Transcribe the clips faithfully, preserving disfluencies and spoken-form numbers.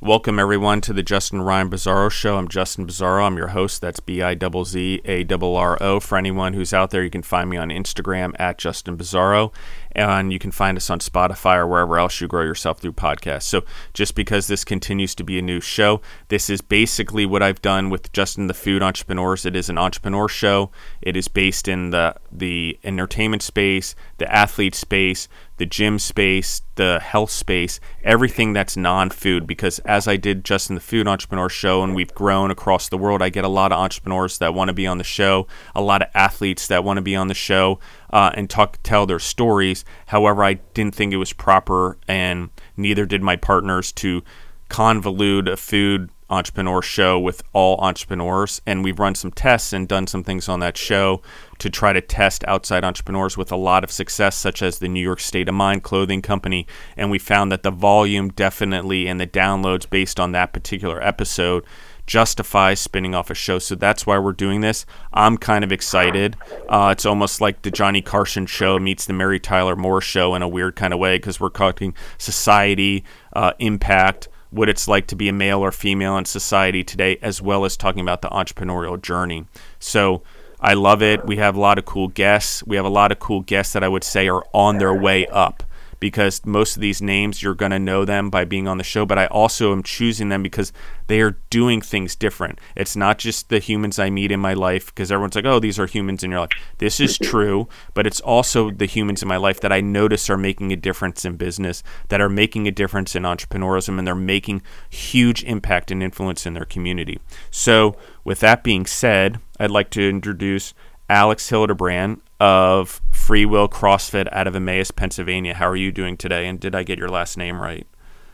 Welcome, everyone, to the Justin Ryan Bizzarro Show. I'm Justin Bizzarro. I'm your host. That's B I Z Z A R R O. For anyone who's out there, you can find me on Instagram at Justin Bizzarro, and you can find us on Spotify or wherever else you grow yourself through podcasts. So just because this continues to be a new show, this is basically what I've done with Justin the Food Entrepreneurs. It is an entrepreneur show. It is based in the, the entertainment space, the athlete space, the gym space, the health space, everything that's non-food, because as I did Justin the Food Entrepreneur Show and we've grown across the world, I get a lot of entrepreneurs that want to be on the show, a lot of athletes that want to be on the show uh, and talk, tell their stories. However, I didn't think it was proper, and neither did my partners, to convolute a food entrepreneur show with all entrepreneurs. And we've run some tests and done some things on that show to try to test outside entrepreneurs with a lot of success, such as the New York State of Mind clothing company. And we found that the volume definitely and the downloads based on that particular episode justifies spinning off a show. So that's why we're doing this. I'm kind of excited. Uh, it's almost like the Johnny Carson show meets the Mary Tyler Moore show in a weird kind of way, because we're talking society, uh, impact, what it's like to be a male or female in society today, as well as talking about the entrepreneurial journey. So I love it. We have a lot of cool guests. We have a lot of cool guests that I would say are on their way up, because most of these names, you're going to know them by being on the show, but I also am choosing them because they are doing things different. It's not just the humans I meet in my life, because everyone's like, oh, these are humans in your life. This is true, but it's also the humans in my life that I notice are making a difference in business, that are making a difference in entrepreneurship, and they're making huge impact and influence in their community. So with that being said, I'd like to introduce Alex Hildebrand of Free Will CrossFit out of Emmaus, Pennsylvania. How are you doing today? And did I get your last name right?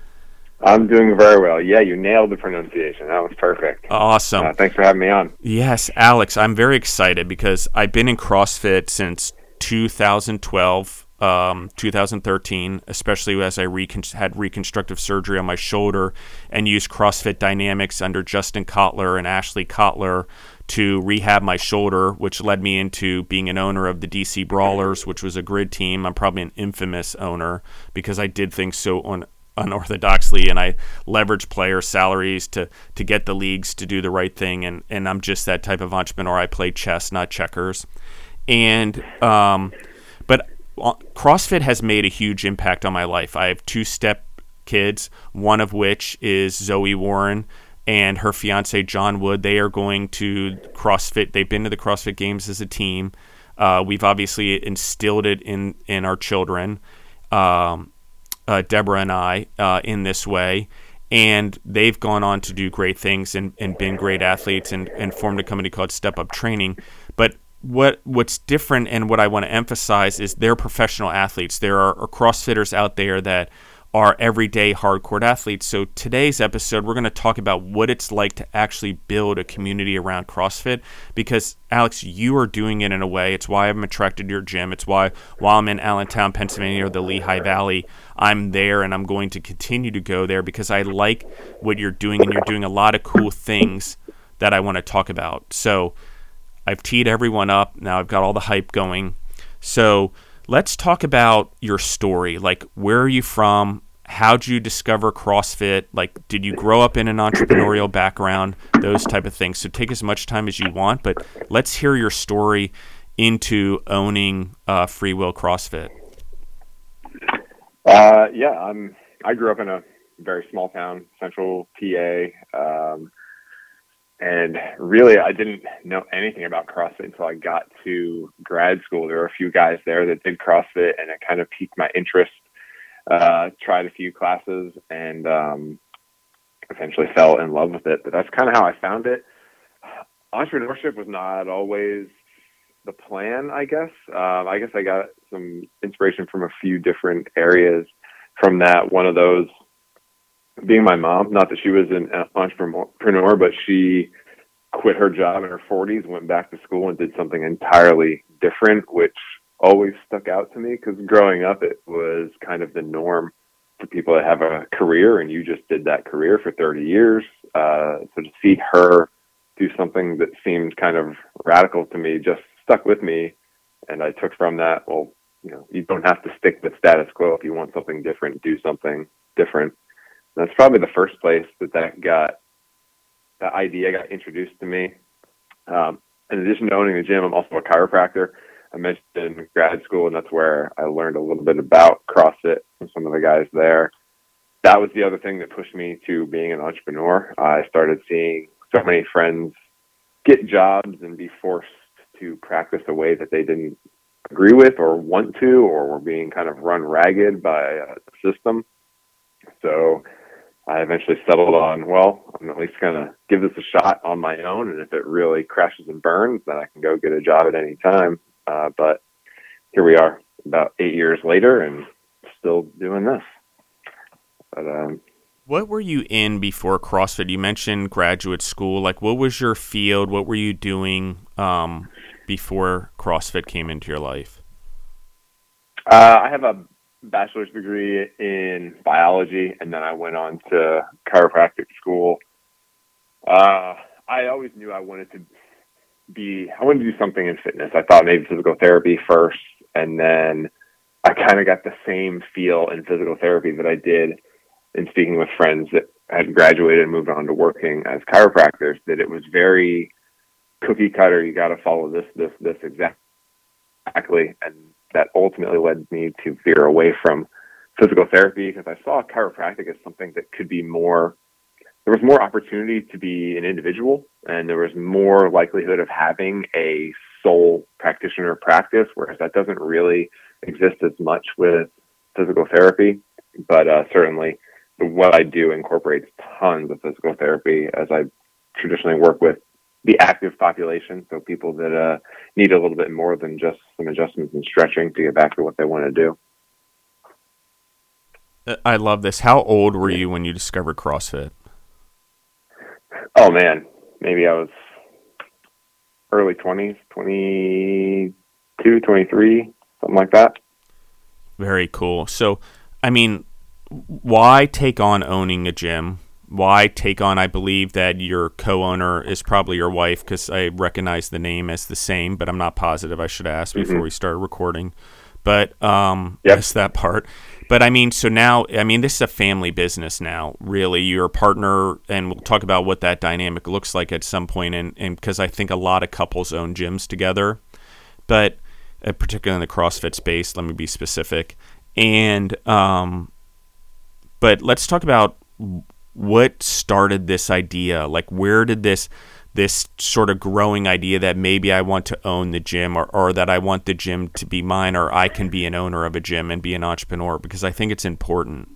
I'm doing very well. Yeah, you nailed the pronunciation. That was perfect. Awesome. Uh, thanks for having me on. Yes, Alex, I'm very excited because I've been in CrossFit since two thousand twelve, um, two thousand thirteen, especially as I recon- had reconstructive surgery on my shoulder and used CrossFit Dynamics under Justin Kotler and Ashley Kotler to rehab my shoulder, which led me into being an owner of the D C Brawlers, which was a grid team. I'm probably an infamous owner because I did things so un- unorthodoxly, and I leveraged player salaries to to get the leagues to do the right thing. And, and I'm just that type of entrepreneur. I play chess, not checkers. And um, but CrossFit has made a huge impact on my life. I have two step kids, one of which is Zoe Warren and her fiance, John Wood. They are going to CrossFit. They've been to the CrossFit Games as a team. Uh, we've obviously instilled it in, in our children, um, uh, Deborah and I, uh, in this way. And they've gone on to do great things and, and been great athletes and, and formed a company called Step Up Training. But what what's different and what I want to emphasize is they're professional athletes. There are, are CrossFitters out there that are everyday hardcore athletes. So today's episode, we're going to talk about what it's like to actually build a community around CrossFit, because Alex, you are doing it in a way. It's why I'm attracted to your gym. It's why while I'm in Allentown, Pennsylvania, or the Lehigh Valley, I'm there, and I'm going to continue to go there because I like what you're doing, and you're doing a lot of cool things that I want to talk about. So I've teed everyone up. Now I've got all the hype going. So let's talk about your story. Like, where are you from? How'd you discover CrossFit? Like, did you grow up in an entrepreneurial background? Those type of things. So take as much time as you want, but let's hear your story into owning uh, Free Will CrossFit. Uh, yeah, I'm, I grew up in a very small town, central P A. Um, and really, I didn't know anything about CrossFit until I got to grad school. There were a few guys there that did CrossFit, and it kind of piqued my interest. Uh, tried a few classes and um, eventually fell in love with it. But that's kind of how I found it. Entrepreneurship was not always the plan, I guess. Um, I guess I got some inspiration from a few different areas from that. One of those being my mom. Not that she was an entrepreneur, but she quit her job in her forties, went back to school and did something entirely different, which always stuck out to me because growing up, it was kind of the norm for people to have a career, and you just did that career for thirty years. Uh, so to see her do something that seemed kind of radical to me just stuck with me. And I took from that, well, you know, you don't have to stick with status quo. If you want something different, do something different. That's probably the first place that that got, that idea got introduced to me. Um, in addition to owning a gym, I'm also a chiropractor. I mentioned in grad school, and that's where I learned a little bit about CrossFit from some of the guys there. That was the other thing that pushed me to being an entrepreneur. I started seeing so many friends get jobs and be forced to practice a way that they didn't agree with or want to, or were being kind of run ragged by a system. So I eventually settled on, well, I'm at least going to give this a shot on my own. And if it really crashes and burns, then I can go get a job at any time. Uh, but here we are about eight years later and still doing this. But, um, what were you in before CrossFit? You mentioned graduate school. Like, what was your field? What were you doing um, before CrossFit came into your life? Uh, I have a bachelor's degree in biology, and then I went on to chiropractic school. Uh, I always knew I wanted to be, I wanted to do something in fitness. I thought maybe physical therapy first, and then I kind of got the same feel in physical therapy that I did in speaking with friends that had graduated and moved on to working as chiropractors, that it was very cookie cutter. You got to follow this, this, this exactly. And that ultimately led me to veer away from physical therapy, because I saw chiropractic as something that could be more, there was more opportunity to be an individual, and there was more likelihood of having a sole practitioner practice, whereas that doesn't really exist as much with physical therapy. But uh, certainly what I do incorporates tons of physical therapy, as I traditionally work with the active population, so people that uh, need a little bit more than just some adjustments and stretching to get back to what they want to do. I love this. How old were you when you discovered CrossFit? Oh, man. Maybe I was early twenties, twenty-two, twenty-three, something like that. Very cool. So, I mean, why take on owning a gym? Why take on, I believe that your co-owner is probably your wife, because I recognize the name as the same, but I'm not positive. I should ask before mm-hmm. we start recording. But um, yep. That's that part. But I mean, so now, I mean, this is a family business now, really. You're a partner, and we'll talk about what that dynamic looks like at some point, and because I think a lot of couples own gyms together, but uh, particularly in the CrossFit space, let me be specific. And um, but let's talk about what started this idea. Like, where did this this sort of growing idea that maybe I want to own the gym, or, or that I want the gym to be mine, or I can be an owner of a gym and be an entrepreneur, because I think it's important.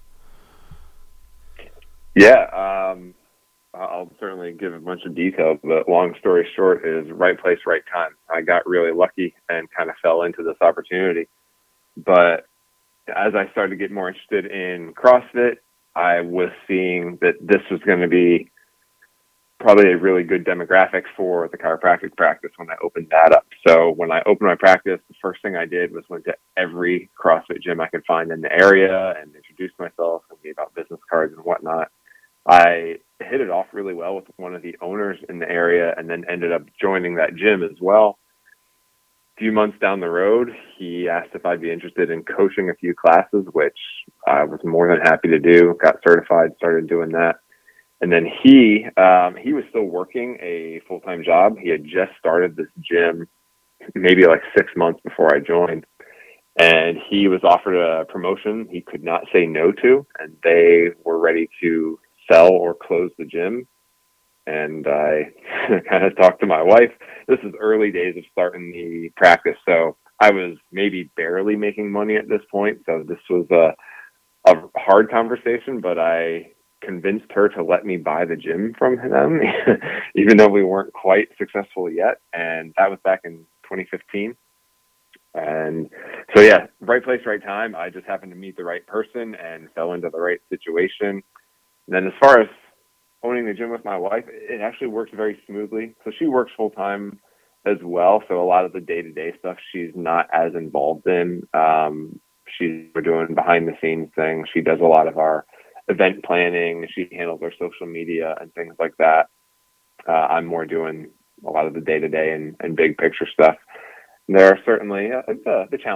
Yeah, um, I'll certainly give a bunch of details, but long story short is right place, right time. I got really lucky and kind of fell into this opportunity. But as I started to get more interested in CrossFit, I was seeing that this was going to be probably a really good demographic for the chiropractic practice when I opened that up. So when I opened my practice, the first thing I did was went to every CrossFit gym I could find in the area and introduced myself and gave out business cards and whatnot. I hit it off really well with one of the owners in the area, and then ended up joining that gym as well. A few months down the road, he asked if I'd be interested in coaching a few classes, which I was more than happy to do. Got certified, started doing that. And then he um, he was still working a full-time job. He had just started this gym maybe like six months before I joined. And he was offered a promotion he could not say no to, and they were ready to sell or close the gym. And I kind of talked to my wife. This is early days of starting the practice, so I was maybe barely making money at this point. So this was a, a hard conversation, but I convinced her to let me buy the gym from them, even though we weren't quite successful yet. And that was back in twenty fifteen. And so, yeah, right place, right time. I just happened to meet the right person and fell into the right situation. And then as far as owning the gym with my wife, it actually works very smoothly. So she works full time as well. So a lot of the day-to-day stuff she's not as involved in. Um, she's doing behind the scenes things. She does a lot of our event planning. She handles our social media and things like that. Uh, I'm more doing a lot of the day-to-day and, and big picture stuff. There are certainly uh, the, the challenges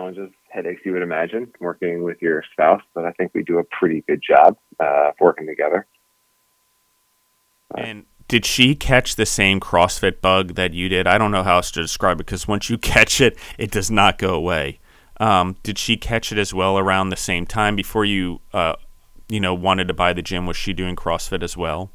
headaches you would imagine working with your spouse, but I think we do a pretty good job uh, working together. And did she catch the same CrossFit bug that you did? I don't know how else to describe it, because once you catch it, it does not go away. Um, did she catch it as well around the same time before you, uh, you know, wanted to buy the gym? Was she doing CrossFit as well?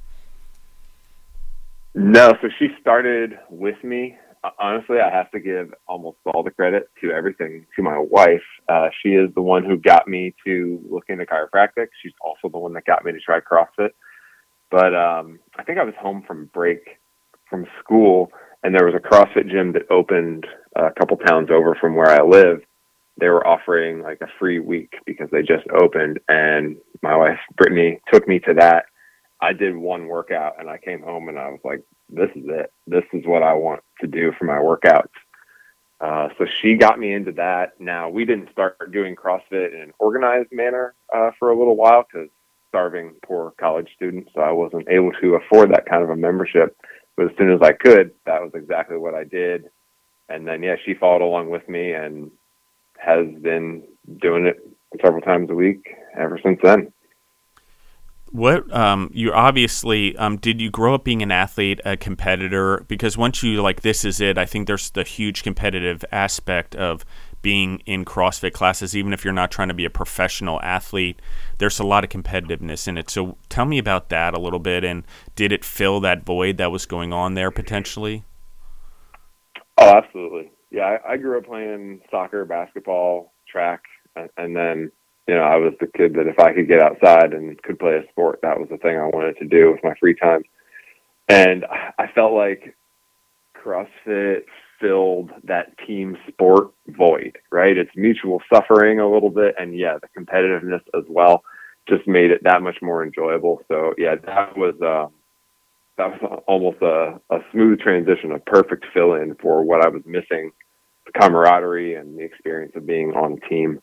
No, so she started with me. Honestly, I have to give almost all the credit to everything to my wife. Uh, she is the one who got me to look into chiropractic. She's also the one that got me to try CrossFit. But um, I think I was home from break from school, and there was a CrossFit gym that opened a couple towns over from where I live. They were offering like a free week because they just opened, and my wife, Brittany, took me to that. I did one workout, and I came home, and I was like, this is it. This is what I want to do for my workouts. Uh, so she got me into that. Now, we didn't start doing CrossFit in an organized manner uh, for a little while because starving poor college student, so I wasn't able to afford that kind of a membership. But as soon as I could, that was exactly what I did. And then, yeah, she followed along with me and has been doing it several times a week ever since then. What, um, you obviously, um, did you grow up being an athlete, a competitor? Because once you, like, this is it, I think there's the huge competitive aspect of being in CrossFit classes, even if you're not trying to be a professional athlete. There's a lot of competitiveness in it. So tell me about that a little bit, and did it fill that void that was going on there potentially? Oh, absolutely. Yeah, I, I grew up playing soccer, basketball, track, and, and then, you know, I was the kid that if I could get outside and could play a sport, that was the thing I wanted to do with my free time. And I felt like CrossFit filled that team sport void, right? It's mutual suffering a little bit. And yeah, the competitiveness as well just made it that much more enjoyable. So yeah, that was, uh, that was almost a, a smooth transition, a perfect fill in for what I was missing, the camaraderie and the experience of being on a team.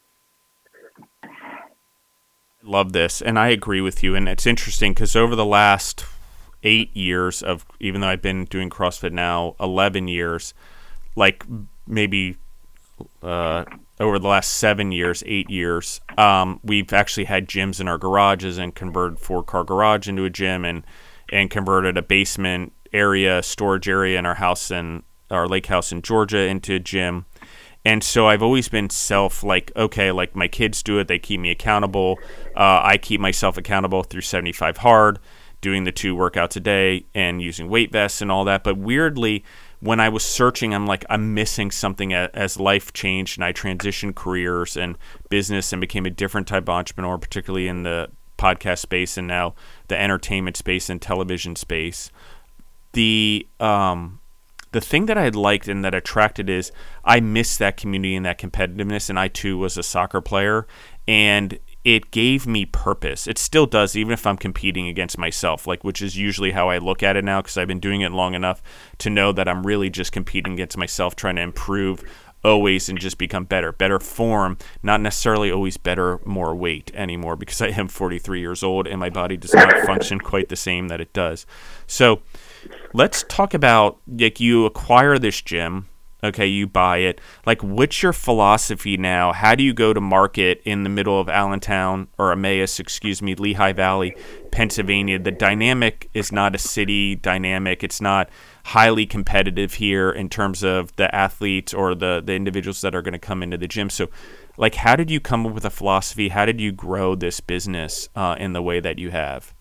Love this, and I agree with you. And it's interesting because over the last eight years of, even though I've been doing CrossFit now eleven years, like maybe uh, over the last seven years, eight years, um, we've actually had gyms in our garages and converted four-car garage into a gym, and and converted a basement area, storage area in our house in our lake house in Georgia into a gym. And so I've always been self, like, okay, like my kids do it. They keep me accountable. Uh, I keep myself accountable through seventy-five hard, doing the two workouts a day and using weight vests and all that. But weirdly, when I was searching, I'm like, I'm missing something as life changed and I transitioned careers and business and became a different type of entrepreneur, particularly in the podcast space and now the entertainment space and television space. The, um, The thing that I had liked and that attracted is I missed that community and that competitiveness, and I too was a soccer player, and it gave me purpose. It still does, even if I'm competing against myself, like which is usually how I look at it now because I've been doing it long enough to know that I'm really just competing against myself, trying to improve always and just become better, better form, not necessarily always better, more weight anymore because I am forty-three years old and my body does not function quite the same that it does. So let's talk about, like, you acquire this gym, okay, you buy it. Like, what's your philosophy now? How do you go to market in the middle of Allentown, or Emmaus, excuse me, Lehigh Valley, Pennsylvania? The dynamic is not a city dynamic. It's not highly competitive here in terms of the athletes or the, the individuals that are going to come into the gym. So, like, how did you come up with a philosophy? How did you grow this business uh, in the way that you have?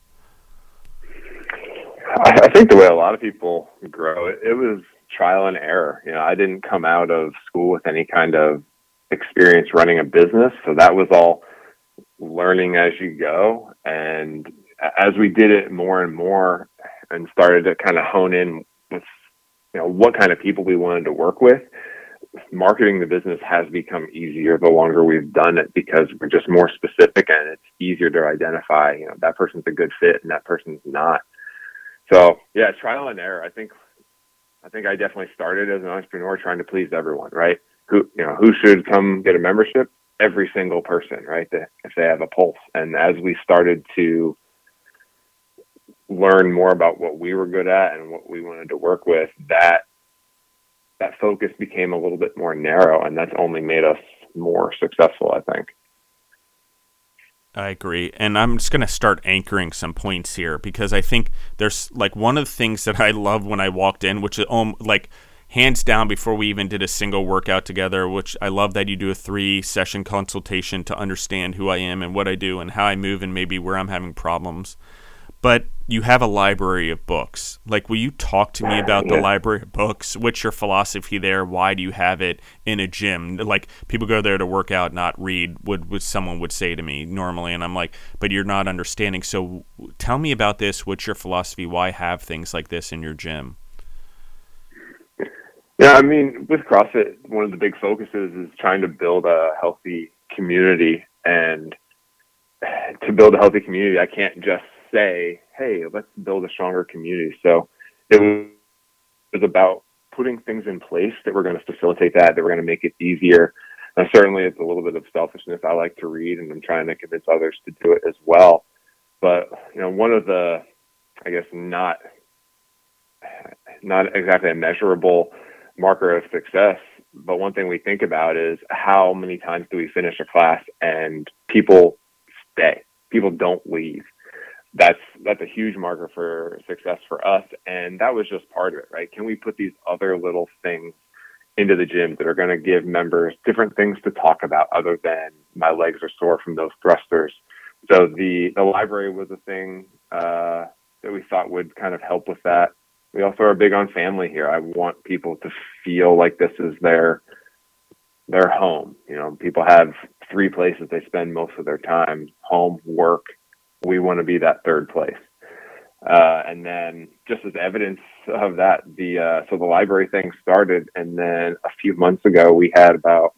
I think the way a lot of people grow, it, it was trial and error. You know, I didn't come out of school with any kind of experience running a business. So that was all learning as you go. And as we did it more and more and started to kind of hone in with, you know, what kind of people we wanted to work with, marketing the business has become easier the longer we've done it because we're just more specific and it's easier to identify, you know, that person's a good fit and that person's not. So yeah, trial and error. I think, I think I definitely started as an entrepreneur trying to please everyone, right? Who, you know, who should come get a membership? Every single person, right? If they have a pulse. And as we started to learn more about what we were good at and what we wanted to work with, that, that focus became a little bit more narrow, and that's only made us more successful, I think. I agree. And I'm just going to start anchoring some points here because I think there's like one of the things that I love when I walked in, which is um, like hands down before we even did a single workout together, which I love that you do a three session consultation to understand who I am and what I do and how I move and maybe where I'm having problems. But you have a library of books. Like, will you talk to me about the library of books? What's your philosophy there? Why do you have it in a gym? Like, people go there to work out, not read, would, would someone would say to me normally. And I'm like, but you're not understanding. So tell me about this. What's your philosophy? Why have things like this in your gym? Yeah, I mean, with CrossFit, one of the big focuses is trying to build a healthy community. And to build a healthy community, I can't just say, hey, let's build a stronger community. So it was about putting things in place that were going to facilitate that, that were going to make it easier. And certainly it's a little bit of selfishness. I like to read and I'm trying to convince others to do it as well. But, you know, one of the, I guess, not, not exactly a measurable marker of success, but one thing we think about is how many times do we finish a class and people stay, people don't leave. That's that's a huge marker for success for us, and that was just part of it, right? Can we put these other little things into the gym that are going to give members different things to talk about other than my legs are sore from those thrusters? So the the library was a thing uh, that we thought would kind of help with that. We also are big on family here. I want people to feel like this is their their home. You know, people have three places they spend most of their time: home, work. We want to be that third place. Uh, and then just as evidence of that, the uh, so the library thing started, and then a few months ago, we had about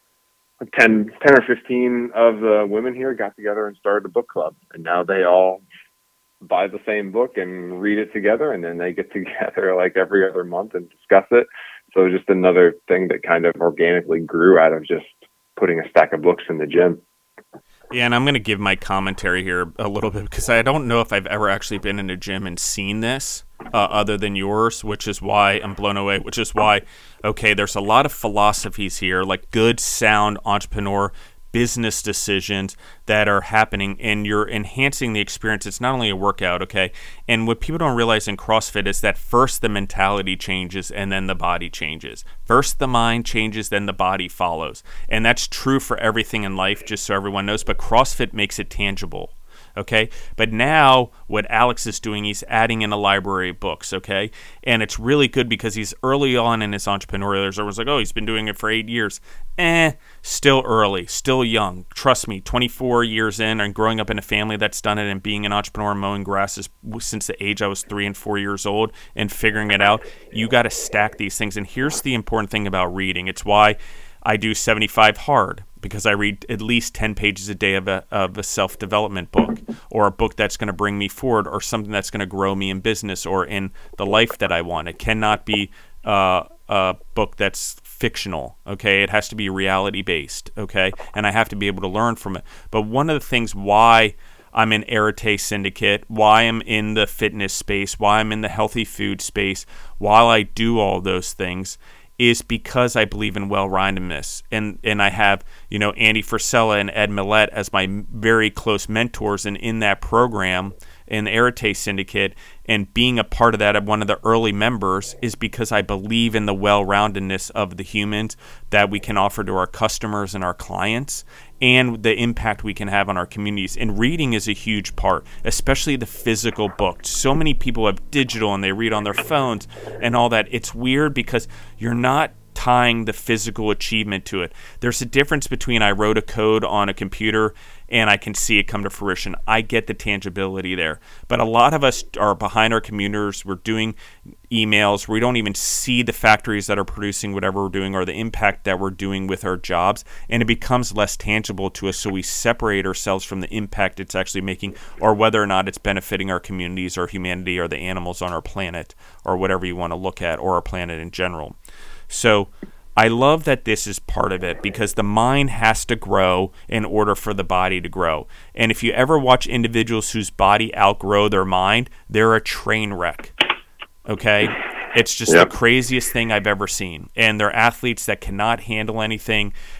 ten, ten or fifteen of the women here got together and started a book club. And now they all buy the same book and read it together, and then they get together like every other month and discuss it. So just another thing that kind of organically grew out of just putting a stack of books in the gym. Yeah, and I'm going to give my commentary here a little bit because I don't know if I've ever actually been in a gym and seen this uh, other than yours, which is why I'm blown away, which is why, okay, there's a lot of philosophies here, like good, sound entrepreneur business decisions that are happening, and you're enhancing the experience. It's not only a workout, okay? And what people don't realize in CrossFit is that first the mentality changes and then the body changes. First the mind changes, then the body follows. And that's true for everything in life, just so everyone knows, but CrossFit makes it tangible. Okay, but now what Alex is doing, he's adding in a library of books, okay? And it's really good because he's early on in his entrepreneurial. There's always like, oh, he's been doing it for eight years. Eh, still early, still young. Trust me, twenty-four years in and growing up in a family that's done it and being an entrepreneur mowing grasses since the age I was three and four years old and figuring it out, you got to stack these things. And here's the important thing about reading. It's why I do seventy-five hard, because I read at least ten pages a day of a, of a self-development book, or a book that's going to bring me forward, or something that's going to grow me in business or in the life that I want. It cannot be uh, a book that's fictional, okay? It has to be reality-based, okay? And I have to be able to learn from it. But one of the things why I'm in Arete Syndicate, why I'm in the fitness space, why I'm in the healthy food space, while I do all those things, is because I believe in well-roundedness. And and I have, you know, Andy Frisella and Ed Millett as my very close mentors, and in that program, in the Arete Syndicate, and being a part of that, of one of the early members, is because I believe in the well-roundedness of the humans that we can offer to our customers and our clients, and the impact we can have on our communities. And reading is a huge part, especially the physical book. So many people have digital and they read on their phones and all that. It's weird because you're not tying the physical achievement to it. There's a difference between I wrote a code on a computer and I can see it come to fruition. I get the tangibility there. But a lot of us are behind our computers. We're doing emails. We don't even see the factories that are producing whatever we're doing or the impact that we're doing with our jobs. And it becomes less tangible to us. So we separate ourselves from the impact it's actually making, or whether or not it's benefiting our communities or humanity or the animals on our planet, or whatever you want to look at, or our planet in general. So I love that this is part of it, because the mind has to grow in order for the body to grow. And if you ever watch individuals whose body outgrow their mind, they're a train wreck. Okay? It's just yep. the craziest thing I've ever seen. And they're athletes that cannot handle anything.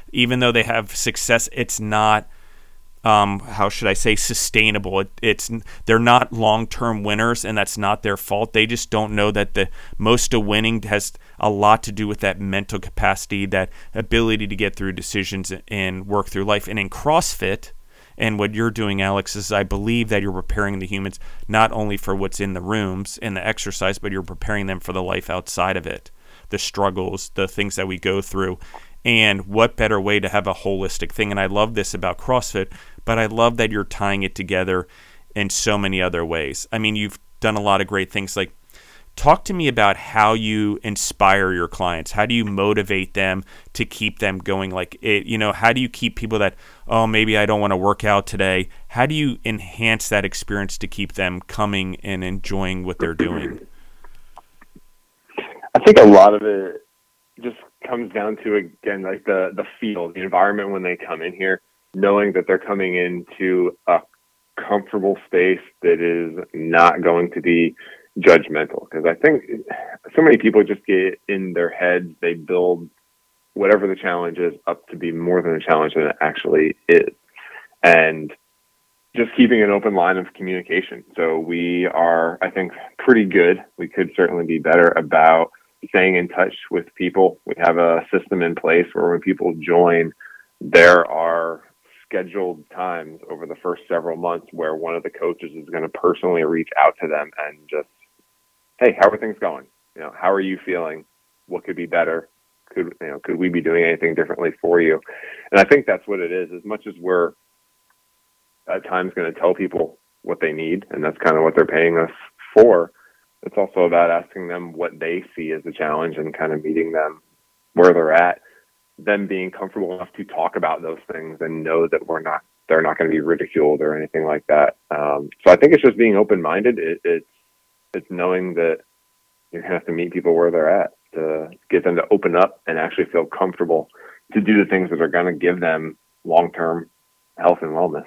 even though they have success, it's not, um, how should I say, sustainable. It, it's they're not long-term winners, and that's not their fault. They just don't know that the most of winning has a lot to do with that mental capacity, that ability to get through decisions and work through life. And in CrossFit, and what you're doing, Alex, is I believe that you're preparing the humans not only for what's in the rooms and the exercise, but you're preparing them for the life outside of it, the struggles, the things that we go through. And what better way to have a holistic thing? And I love this about CrossFit, but I love that you're tying it together in so many other ways. I mean, you've done a lot of great things. Like, talk to me about how you inspire your clients. How do you motivate them to keep them going? Like, it, you know, how do you keep people that, oh, maybe I don't want to work out today? How do you enhance that experience to keep them coming and enjoying what they're doing? I think a lot of it just comes down to, again, like the, the feel, the environment when they come in here, knowing that they're coming into a comfortable space that is not going to be judgmental. Because I think so many people just get in their heads, they build whatever the challenge is up to be more than a challenge than it actually is. And just keeping an open line of communication. So we are, I think, pretty good. We could certainly be better about staying in touch with people. We have a system in place where when people join, there are scheduled times over the first several months where one of the coaches is going to personally reach out to them and just, hey, how are things going? You know, how are you feeling? What could be better? Could, you know, could we be doing anything differently for you? And I think that's what it is. As much as we're at times going to tell people what they need, and that's kind of what they're paying us for, it's also about asking them what they see as a challenge and kind of meeting them where they're at, them being comfortable enough to talk about those things and know that we're not, they're not going to be ridiculed or anything like that. Um, so I think it's just being open-minded. It, it's, it's knowing that you're going to have to meet people where they're at to get them to open up and actually feel comfortable to do the things that are going to give them long-term health and wellness.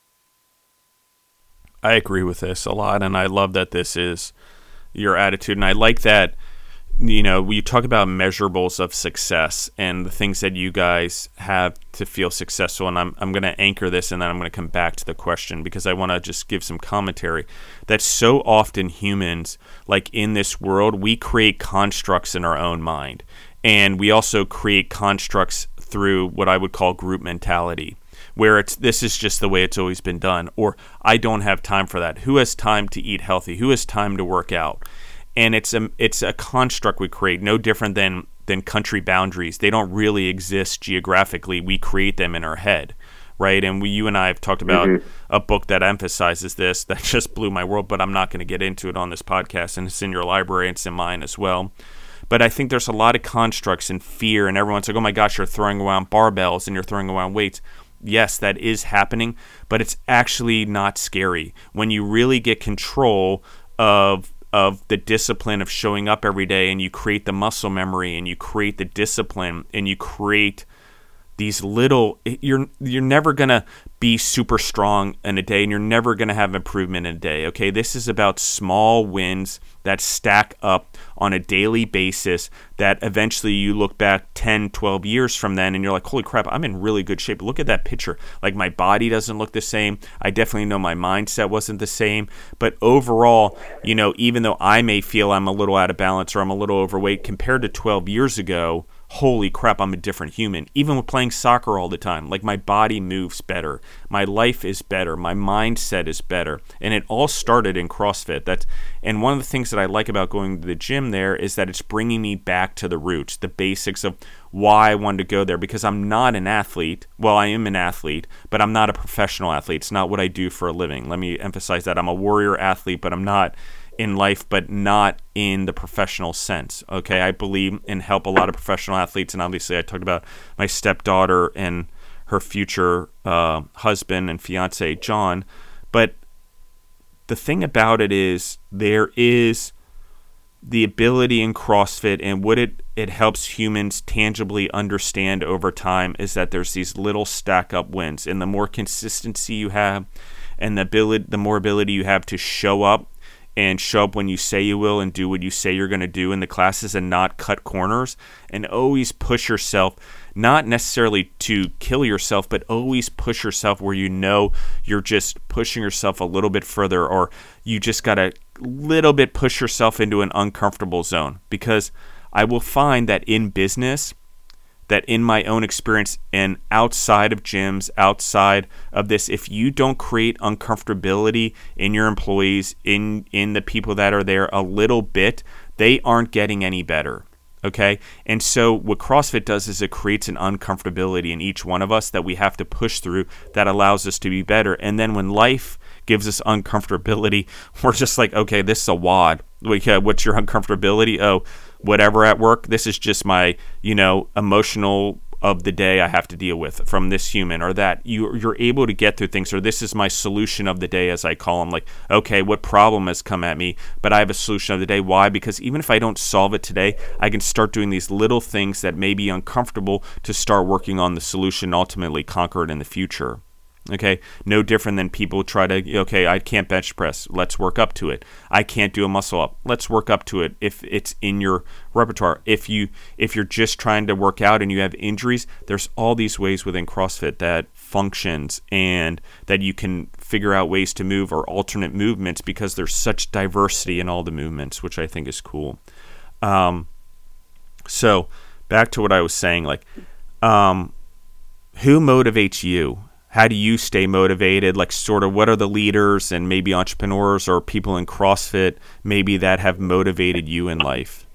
I agree with this a lot, and I love that this is your attitude. And I like that, you know, we talk about measurables of success and the things that you guys have to feel successful. And I'm I'm going to anchor this, and then I'm going to come back to the question because I want to just give some commentary. That so often humans, like in this world, we create constructs in our own mind. And we also create constructs through what I would call group mentality, where it's this is just the way it's always been done, or I don't have time for that. Who has time to eat healthy? Who has time to work out? And it's a it's a construct we create, no different than than country boundaries. They don't really exist geographically. We create them in our head, right? And we, you and I have talked about mm-hmm. a book that emphasizes this that just blew my world, but I'm not going to get into it on this podcast, and it's in your library, and it's in mine as well. But I think there's a lot of constructs and fear, and everyone's like, oh my gosh, you're throwing around barbells and you're throwing around weights. Yes, that is happening, but it's actually not scary. When you really get control of of the discipline of showing up every day, and you create the muscle memory, and you create the discipline, and you create these little, you're you're never going to be super strong in a day, and you're never going to have improvement in a day, okay? This is about small wins that stack up on a daily basis that eventually you look back ten, twelve years from then, and you're like, holy crap, I'm in really good shape. Look at that picture. Like, my body doesn't look the same. I definitely know my mindset wasn't the same. But overall, you know, even though I may feel I'm a little out of balance or I'm a little overweight compared to twelve years ago, holy crap, I'm a different human. Even with playing soccer all the time, like, my body moves better. My life is better. My mindset is better. And it all started in CrossFit. That's, and one of the things that I like about going to the gym there is that it's bringing me back to the roots, the basics of why I wanted to go there, because I'm not an athlete. Well, I am an athlete, but I'm not a professional athlete. It's not what I do for a living. Let me emphasize that. I'm a warrior athlete, but I'm not in life, but not in the professional sense. Okay, I believe and help a lot of professional athletes, and obviously I talked about my stepdaughter and her future uh, husband and fiance, John. But the thing about it is there is the ability in CrossFit, and what it, it helps humans tangibly understand over time is that there's these little stack up wins, and the more consistency you have and the ability, the more ability you have to show up and show up when you say you will and do what you say you're going to do in the classes and not cut corners, and always push yourself, not necessarily to kill yourself, but always push yourself where you know you're just pushing yourself a little bit further, or you just got to little bit push yourself into an uncomfortable zone. Because I will find that in business, that in my own experience and outside of gyms, outside of this, if you don't create uncomfortability in your employees, in in the people that are there a little bit, they aren't getting any better. Okay? And so what CrossFit does is it creates an uncomfortability in each one of us that we have to push through that allows us to be better. And then when life gives us uncomfortability, we're just like, okay, this is a wad. Like, uh, what's your uncomfortability? Oh, whatever at work. This is just my, you know, emotional of the day I have to deal with from this human, or that you, you're able to get through things, or this is my solution of the day, as I call them. Like, okay, what problem has come at me, but I have a solution of the day. Why? Because even if I don't solve it today, I can start doing these little things that may be uncomfortable to start working on the solution and ultimately conquer it in the future. Okay, no different than people try to, okay, I can't bench press. Let's work up to it. I can't do a muscle up. Let's work up to it if it's in your repertoire. If you if you're just trying to work out and you have injuries, there's all these ways within CrossFit that functions and that you can figure out ways to move or alternate movements, because there's such diversity in all the movements, which I think is cool. Um, so back to what I was saying, like, um, who motivates you? How do you stay motivated? Like, sort of, what are the leaders and maybe entrepreneurs or people in CrossFit maybe that have motivated you in life?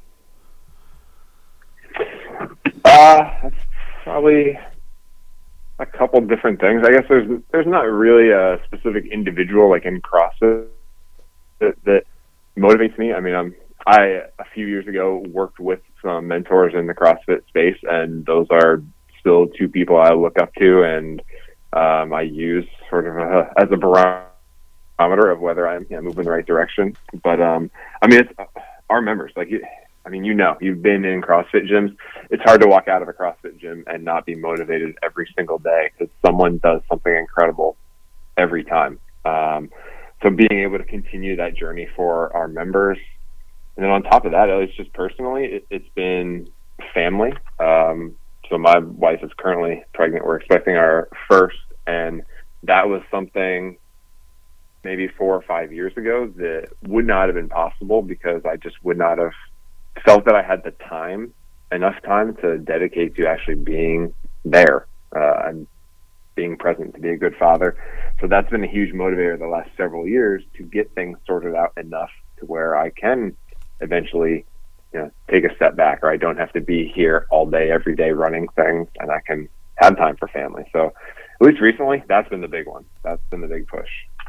Uh, that's probably a couple different things. I guess there's there's not really a specific individual like in CrossFit that, that motivates me. I mean, I'm I a few years ago worked with some mentors in the CrossFit space, and those are still two people I look up to, and Um, I use sort of a, as a barometer of whether I'm you know, moving in the right direction. But um, I mean, it's our members. Like, I mean, you know, you've been in CrossFit gyms. It's hard to walk out of a CrossFit gym and not be motivated every single day because someone does something incredible every time. Um, so being able to continue that journey for our members, and then on top of that, it's just personally, it, it's been family. Um, So my wife is currently pregnant. We're expecting our first, and that was something maybe four or five years ago that would not have been possible because I just would not have felt that I had the time, enough time to dedicate to actually being there uh, and being present, to be a good father. So that's been a huge motivator the last several years to get things sorted out enough to where I can eventually you know, take a step back, or I don't have to be here all day, every day running things, and I can have time for family. So at least recently, that's been the big one. That's been the big push.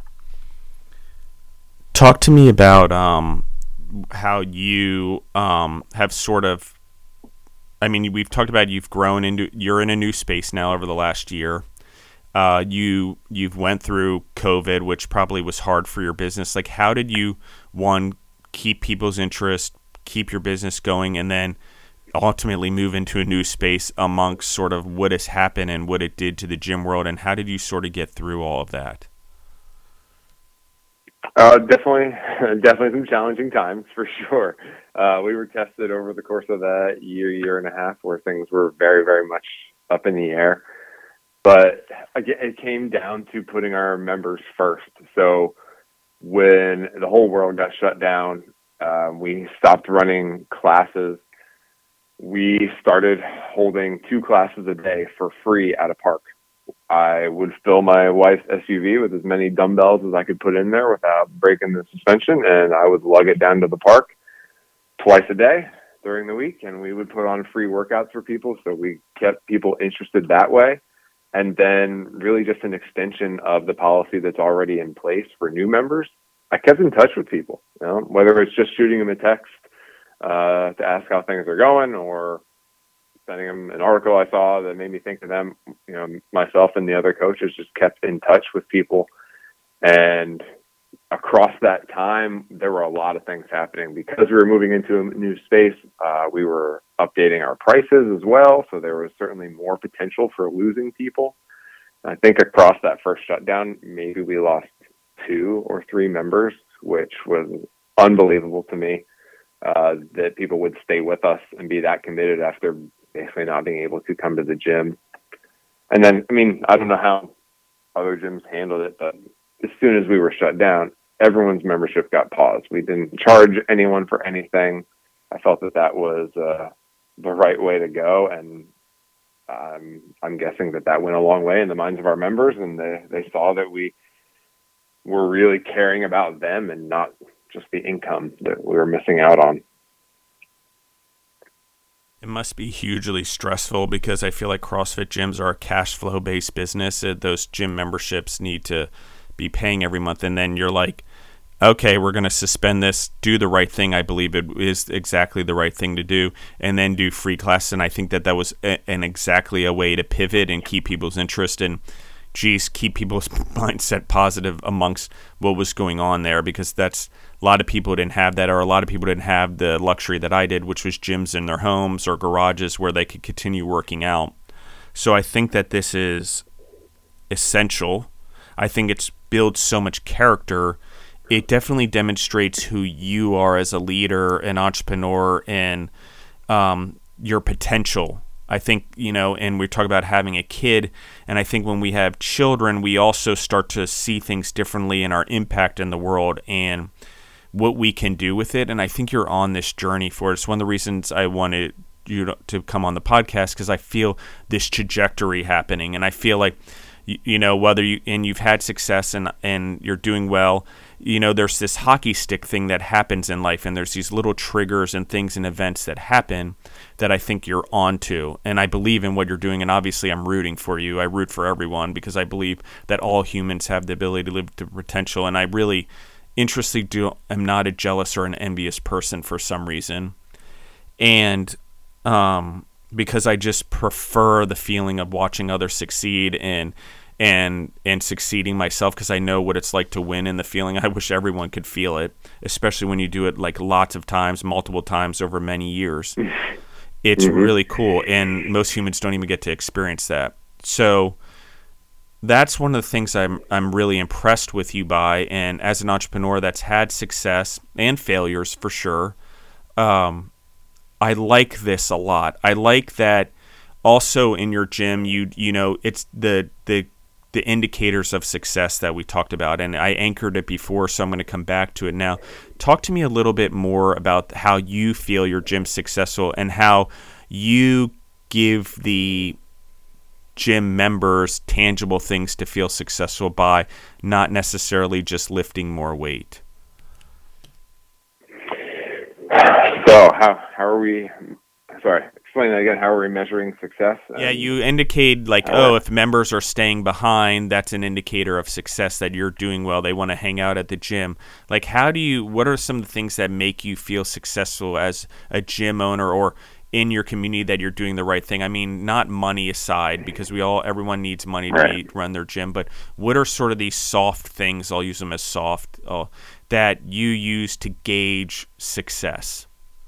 Talk to me about um, how you um, have sort of, I mean, we've talked about you've grown into, you're in a new space now over the last year. Uh, you, you've went through COVID, which probably was hard for your business. Like, how did you, one, keep people's interest, keep your business going, and then ultimately move into a new space amongst sort of what has happened and what it did to the gym world? And how did you sort of get through all of that? Uh, definitely, definitely some challenging times for sure. Uh, we were tested over the course of that year, year and a half where things were very, very much up in the air. But again, it came down to putting our members first. So when the whole world got shut down, Uh, we stopped running classes. We started holding two classes a day for free at a park. I would fill my wife's S U V with as many dumbbells as I could put in there without breaking the suspension, and I would lug it down to the park twice a day during the week, and we would put on free workouts for people. So we kept people interested that way. And then really just an extension of the policy that's already in place for new members. I kept in touch with people, you know, whether it's just shooting them a text uh, to ask how things are going, or sending them an article I saw that made me think of them. You know, myself and the other coaches just kept in touch with people. And across that time, there were a lot of things happening because we were moving into a new space. Uh, we were updating our prices as well. So there was certainly more potential for losing people. I think across that first shutdown, maybe we lost two or three members, which was unbelievable to me uh, that people would stay with us and be that committed after basically not being able to come to the gym. And then, I mean, I don't know how other gyms handled it, but as soon as we were shut down, everyone's membership got paused. We didn't charge anyone for anything. I felt that that was uh, the right way to go, and um, I'm guessing that that went a long way in the minds of our members, and they, they saw that we were really caring about them and not just the income that we were missing out on. It must be hugely stressful because I feel like CrossFit gyms are a cash flow based business. Those gym memberships need to be paying every month. And then you're like, okay, we're going to suspend this, do the right thing. I believe it is exactly the right thing to do, and then do free classes. And I think that that was a, an exactly a way to pivot and keep people's interest and, geez, keep people's mindset positive amongst what was going on there, because that's a lot of people didn't have that, or a lot of people didn't have the luxury that I did, which was gyms in their homes or garages where they could continue working out. So I think that this is essential. I think it's builds so much character. It definitely demonstrates who you are as a leader, an entrepreneur, and um, your potential. I think, you know, and we talk about having a kid, and I think when we have children, we also start to see things differently in our impact in the world and what we can do with it. And I think you're on this journey for it. It's one of the reasons I wanted you to, to come on the podcast, because I feel this trajectory happening, and I feel like, you, you know, whether you, and you've had success and, and you're doing well, you know, there's this hockey stick thing that happens in life, and there's these little triggers and things and events that happen that I think you're onto. And I believe in what you're doing, and obviously I'm rooting for you. I root for everyone because I believe that all humans have the ability to live to potential. And I really, interestingly, do, am not a jealous or an envious person for some reason. And um, because I just prefer the feeling of watching others succeed and and and succeeding myself, because I know what it's like to win, and the feeling, I wish everyone could feel it, especially when you do it like lots of times, multiple times over many years. It's mm-hmm. really cool, and most humans don't even get to experience that. So that's one of the things I'm I'm really impressed with you by, and as an entrepreneur that's had success and failures for sure, um, I like this a lot. I like that also in your gym, you you know, it's the the the indicators of success that we talked about, and I anchored it before, so I'm going to come back to it now. Talk to me a little bit more about how you feel your gym's successful and how you give the gym members tangible things to feel successful by, not necessarily just lifting more weight. So how how are we? Sorry. Explain that again. How are we measuring success? Yeah, you indicate like, oh, if members are staying behind, that's an indicator of success, that you're doing well. They want to hang out at the gym. Like, how do you, what are some of the things that make you feel successful as a gym owner or in your community that you're doing the right thing? I mean, not money aside, because we all, everyone needs money to right. eat, run their gym, but what are sort of these soft things, I'll use them as soft, uh, that you use to gauge success?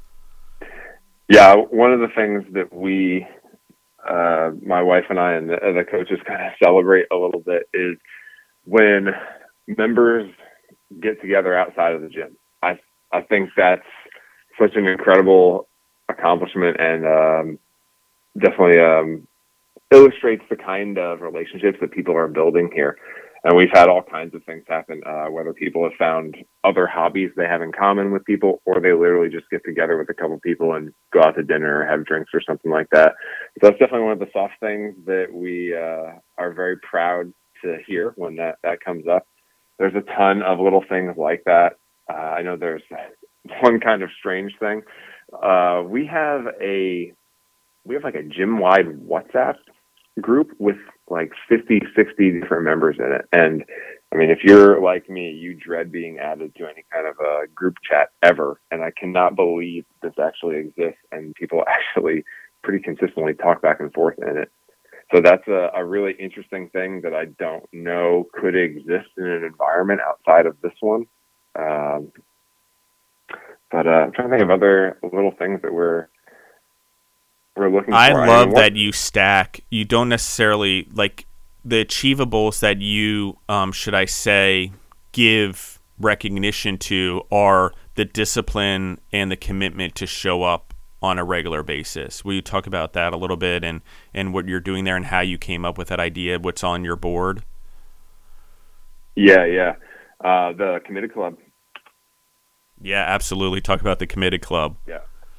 Yeah, one of the things that we, uh, my wife and I and the, the coaches kind of celebrate a little bit is when members get together outside of the gym. I I think that's such an incredible accomplishment, and um, definitely um, illustrates the kind of relationships that people are building here. And we've had all kinds of things happen, uh, whether people have found other hobbies they have in common with people, or they literally just get together with a couple people and go out to dinner or have drinks or something like that. So that's definitely one of the soft things that we uh, are very proud to hear when that, that comes up. There's a ton of little things like that. Uh, I know there's one kind of strange thing. Uh, we have a, we have like a gym-wide WhatsApp group with like fifty, sixty different members in it. And I mean, if you're like me, you dread being added to any kind of a group chat ever. And I cannot believe this actually exists, and people actually pretty consistently talk back and forth in it. So that's a, a really interesting thing that I don't know could exist in an environment outside of this one. Um, but uh, I'm trying to think of other little things that we're we're looking I for. love I mean, that you stack. You don't necessarily, like, the achievables that you, um, should I say, give recognition to are the discipline and the commitment to show up on a regular basis. Will you talk about that a little bit, and, and what you're doing there and how you came up with that idea, what's on your board? Yeah, yeah. Uh, the Committed Club. Yeah, absolutely. Talk about the Committed Club. Yeah.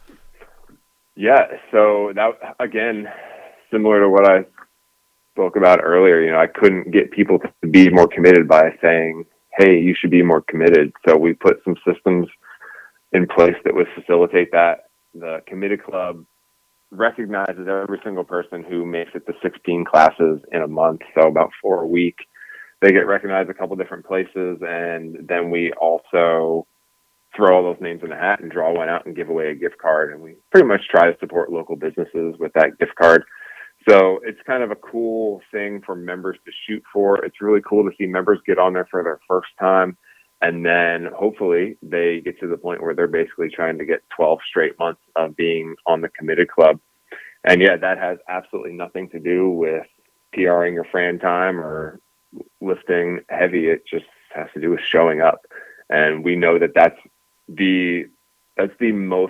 Yeah. So that, again, similar to what I spoke about earlier, you know, I couldn't get people to be more committed by saying, hey, you should be more committed. So we put some systems in place that would facilitate that. The Committed Club recognizes every single person who makes it to sixteen classes in a month, so about four a week. They get recognized a couple different places, and then we also throw all those names in a hat and draw one out and give away a gift card. And we pretty much try to support local businesses with that gift card. So it's kind of a cool thing for members to shoot for. It's really cool to see members get on there for their first time. And then hopefully they get to the point where they're basically trying to get twelve straight months of being on the Committed Club. And yeah, that has absolutely nothing to do with PRing your Fran time or lifting heavy. It just has to do with showing up. And we know that that's the, that's the most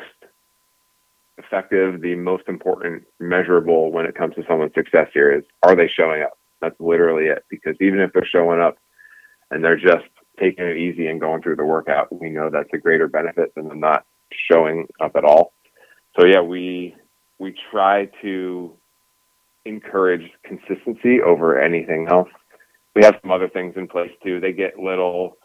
effective, the most important measurable when it comes to someone's success here is, are they showing up? That's literally it. Because even if they're showing up and they're just taking it easy and going through the workout, we know that's a greater benefit than them not showing up at all. So yeah, we, we try to encourage consistency over anything else. We have some other things in place too. They get little,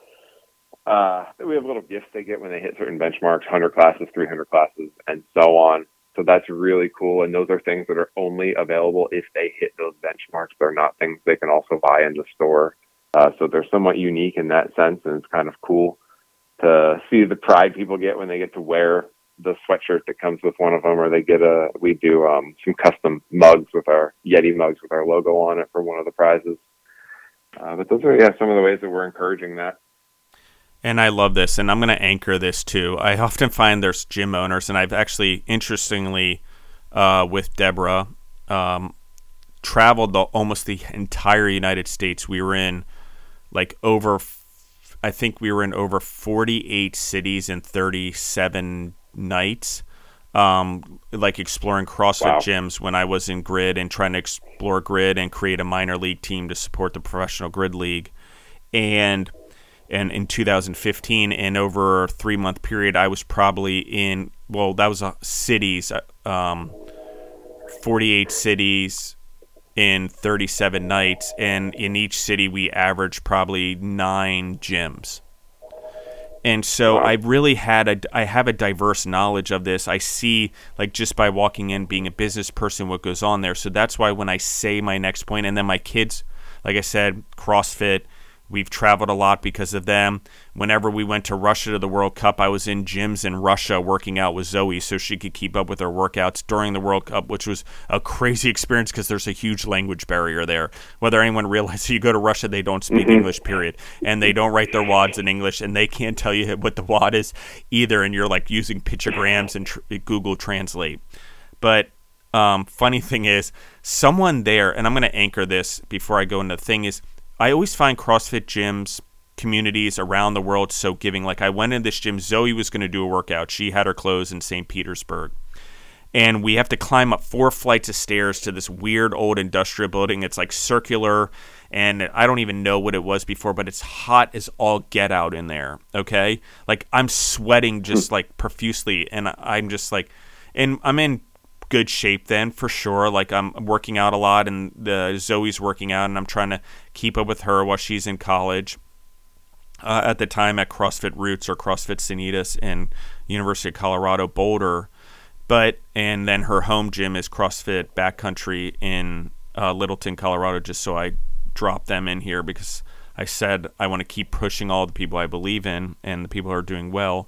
uh, we have little gifts they get when they hit certain benchmarks, one hundred classes, three hundred classes, and so on. So that's really cool. And those are things that are only available if they hit those benchmarks. They're not things they can also buy in the store. Uh, so they're somewhat unique in that sense. And it's kind of cool to see the pride people get when they get to wear the sweatshirt that comes with one of them, or they get a, we do um, some custom mugs with our Yeti mugs with our logo on it for one of the prizes. Uh, but those are, yeah, some of the ways that we're encouraging that. And I love this, and I'm going to anchor this too. I often find there's gym owners, and I've actually, interestingly, uh, with Deborah, um, traveled the, almost the entire United States. We were in like over, I think we were in over forty-eight cities in thirty-seven nights, um, like exploring CrossFit Wow. gyms when I was in Grid and trying to explore Grid and create a minor league team to support the professional Grid League. And and in two thousand fifteen, and over a three-month period, I was probably in, well, that was uh, cities, um, forty-eight cities in thirty-seven nights, and in each city we averaged probably nine gyms. And so I really had a, I have a diverse knowledge of this. I see, like, just by walking in, being a business person, what goes on there. So that's why when I say my next point, and then my kids, like I said, CrossFit, we've traveled a lot because of them. Whenever we went to Russia to the World Cup, I was in gyms in Russia working out with Zoe so she could keep up with her workouts during the World Cup, which was a crazy experience because there's a huge language barrier there. Whether anyone realizes, you go to Russia, they don't speak Mm-hmm. English, period. And they don't write their W O Ds in English, and they can't tell you what the W O D is either, and you're like using pictograms and tr- Google Translate. But um, funny thing is, someone there, and I'm going to anchor this before I go into the thing, is I always find CrossFit gyms, communities around the world so giving. Like, I went in this gym, Zoe was going to do a workout. She had her clothes in Saint Petersburg. And we have to climb up four flights of stairs to this weird old industrial building. It's like circular, and I don't even know what it was before, but it's hot as all get out in there, okay? Like, I'm sweating just like profusely, and I'm just like, and I'm in good shape then for sure. Like, I'm working out a lot, and the Zoe's working out, and I'm trying to keep up with her while she's in college. Uh, at the time at CrossFit Roots or CrossFit Sanitas in University of Colorado Boulder, but and then her home gym is CrossFit Backcountry in uh, Littleton, Colorado. Just so I dropped them in here because I said I want to keep pushing all the people I believe in and the people who are doing well.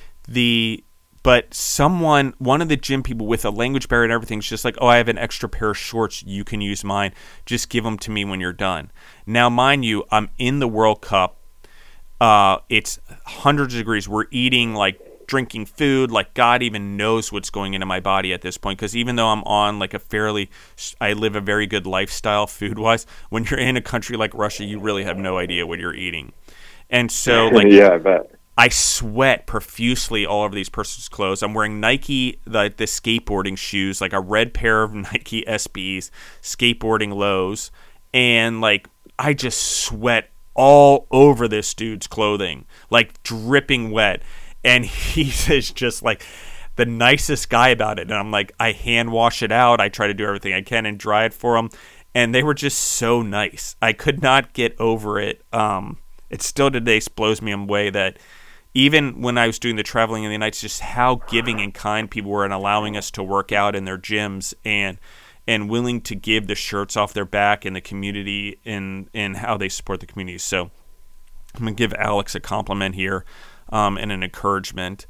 The But someone, one of the gym people with a language barrier and everything is just like, oh, I have an extra pair of shorts. You can use mine. Just give them to me when you're done. Now, mind you, I'm in the World Cup. Uh, it's hundreds of degrees. We're eating, like, drinking food. Like, God even knows what's going into my body at this point. Because even though I'm on, like, a fairly, I live a very good lifestyle food-wise, when you're in a country like Russia, you really have no idea what you're eating. And so, like, yeah, I bet. I sweat profusely all over these person's clothes. I'm wearing Nike, the, the skateboarding shoes, like a red pair of Nike S Bs, skateboarding lows, and like I just sweat all over this dude's clothing, like dripping wet. And he is just like the nicest guy about it. And I'm like, I hand wash it out. I try to do everything I can and dry it for him. And they were just so nice. I could not get over it. Um, it still today blows me away that even when I was doing the traveling in the nights, just how giving and kind people were in allowing us to work out in their gyms and and willing to give the shirts off their back in the community and, and how they support the community. So I'm going to give Alex a compliment here um, and an encouragement,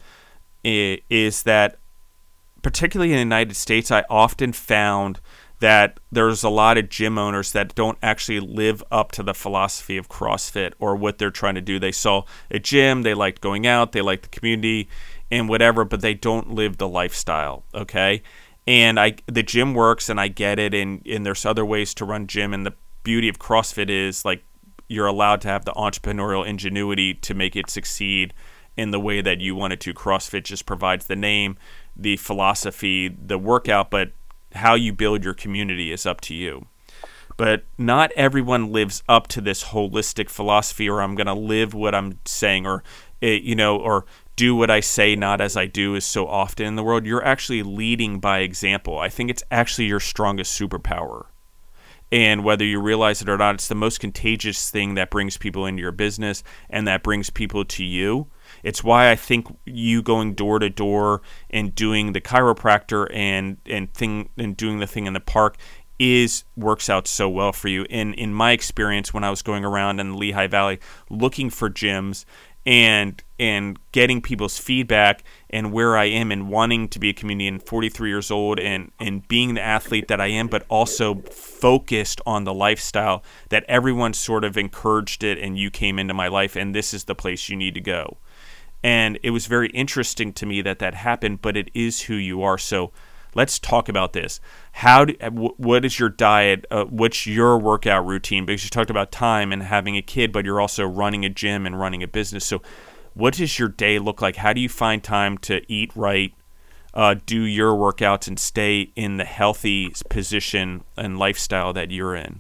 is that particularly in the United States, I often found that there's a lot of gym owners that don't actually live up to the philosophy of CrossFit or what they're trying to do. They saw a gym, they liked going out, they liked the community and whatever, but they don't live the lifestyle, okay? And I, the gym works, and I get it, and, and there's other ways to run gym, and the beauty of CrossFit is, like, you're allowed to have the entrepreneurial ingenuity to make it succeed in the way that you want it to. CrossFit just provides the name, the philosophy, the workout, but how you build your community is up to you. But not everyone lives up to this holistic philosophy, or I'm going to live what I'm saying, or, you know, or do what I say, not as I do, is so often in the world. You're actually leading by example. I think it's actually your strongest superpower. And whether you realize it or not, it's the most contagious thing that brings people into your business and that brings people to you. It's why I think you going door to door and doing the chiropractor and and thing and doing the thing in the park is works out so well for you. And in my experience, when I was going around in the Lehigh Valley looking for gyms and and getting people's feedback and where I am and wanting to be a community and forty-three years old and, and being the athlete that I am, but also focused on the lifestyle, that everyone sort of encouraged it and you came into my life and this is the place you need to go. And it was very interesting to me that that happened, but it is who you are. So let's talk about this. How? Do, what is your diet? Uh, what's your workout routine? Because you talked about time and having a kid, but you're also running a gym and running a business. So what does your day look like? How do you find time to eat right, uh, do your workouts, and stay in the healthy position and lifestyle that you're in?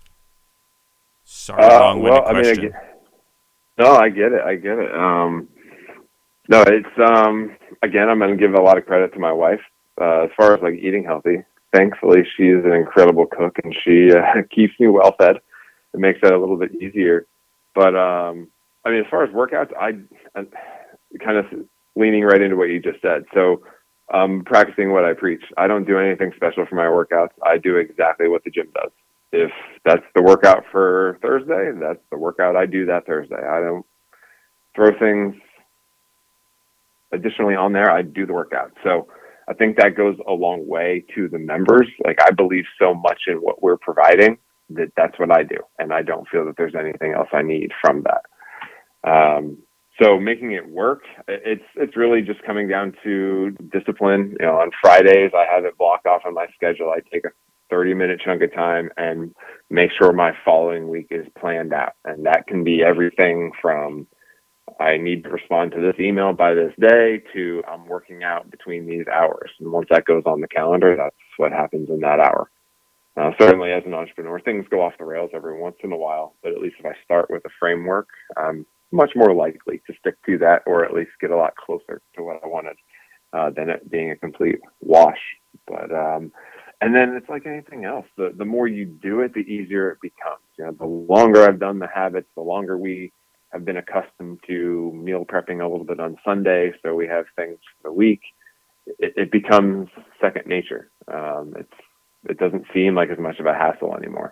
Sorry, uh, long-winded well, I question. mean, I get, no, I get it. I get it. Um, no, it's, um, again, I'm going to give a lot of credit to my wife. Uh, as far as like eating healthy, thankfully she's an incredible cook and she uh, keeps me well fed. It makes that a little bit easier. But um, I mean, as far as workouts, I, I'm kind of leaning right into what you just said. So I'm practicing what I preach. I don't do anything special for my workouts. I do exactly what the gym does. If that's the workout for Thursday, that's the workout I do that Thursday. I don't throw things additionally on there. I do the workout. So I think that goes a long way to the members. Like, I believe so much in what we're providing that that's what I do. And I don't feel that there's anything else I need from that. Um, so making it work, it's, it's really just coming down to discipline. You know, on Fridays, I have it blocked off on my schedule. I take a thirty minute chunk of time and make sure my following week is planned out. And that can be everything from, I need to respond to this email by this day, to I'm working out between these hours. And once that goes on the calendar, that's what happens in that hour. Uh, certainly as an entrepreneur, things go off the rails every once in a while, but at least if I start with a framework, I'm much more likely to stick to that, or at least get a lot closer to what I wanted uh, than it being a complete wash. But, um, and then it's like anything else. The, the more you do it, the easier it becomes. You know, the longer I've done the habits, the longer we have been accustomed to meal prepping a little bit on Sunday, so we have things for the week. It, it becomes second nature. Um, it's it doesn't seem like as much of a hassle anymore.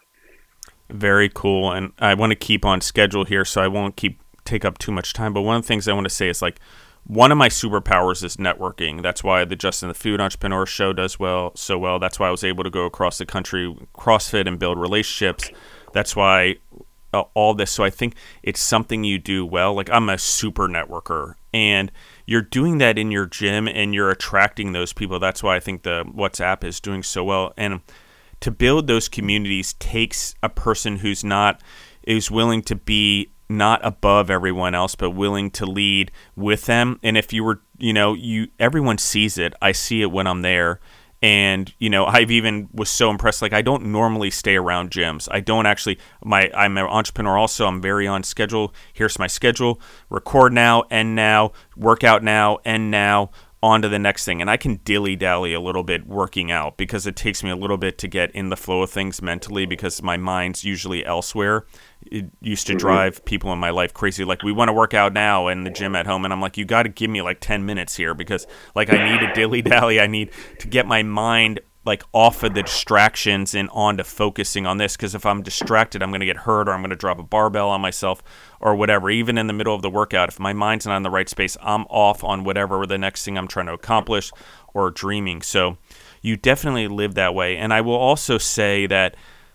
Very cool, and I want to keep on schedule here, so I won't keep take up too much time. But one of the things I want to say is, like, one of my superpowers is networking. That's why the Justin the Food Entrepreneur Show does well so well. That's why I was able to go across the country, CrossFit, and build relationships. That's why. Uh, all this. So I think it's something you do well. Like, I'm a super networker, and you're doing that in your gym and you're attracting those people. That's why I think the WhatsApp is doing so well. And to build those communities takes a person who's not, is willing to be not above everyone else, but willing to lead with them. And if you were, you know, you everyone sees it. I see it when I'm there. And, you know, I've even was so impressed. Like, I don't normally stay around gyms. I don't actually, my, I'm an entrepreneur also. I'm very on schedule. Here's my schedule. Record now, end now, workout now, end now, on to the next thing. And I can dilly-dally a little bit working out because it takes me a little bit to get in the flow of things mentally because my mind's usually elsewhere. It used to drive people in my life crazy. Like, we want to work out now in the gym at home. And I'm like, you got to give me like ten minutes here because like I need a dilly-dally. I need to get my mind like off of the distractions and onto focusing on this. Because if I'm distracted, I'm going to get hurt or I'm going to drop a barbell on myself or whatever. Even in the middle of the workout, if my mind's not in the right space, I'm off on whatever the next thing I'm trying to accomplish or dreaming. So you definitely live that way. And I will also say that